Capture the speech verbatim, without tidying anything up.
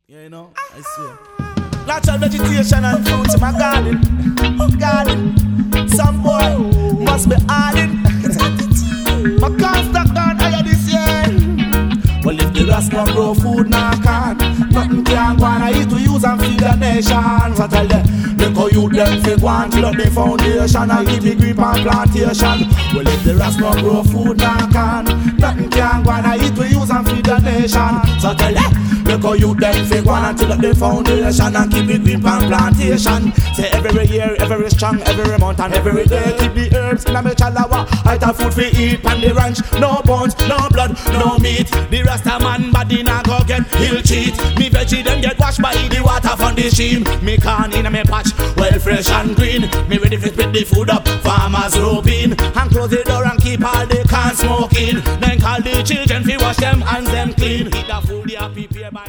Yeah, you know, I swear. Natural vegetation and fruits in my garden. Garden. Some boy must be hiding. My constant gone higher this year. Well, if the rest not grow food, nah can. Nothing can go on, I eat to use and feed the nation. So tell them, look how you them fi go and till up the foundation. I eat the grip and plantation. Well, if the rest not grow food, nah can. Nothing can go on, I eat to use and feed the nation. So tell them, look how you them fi go and till up the foundation and keep the grip and plantation. Say every year, every strong, every month and every day, keep the herbs in a me chalawa. I have food fi eat on the ranch. No bones, no blood, no meat. The Rasta man body nah go get he'll cheat. Me veggie them get washed by the water from the stream. Me corn in a me patch, well fresh and green. Me ready to split the food up, farmers roping. And close the door and keep all the cans smoking. Then call the children fi wash them hands them clean. Eat the food they are prepared by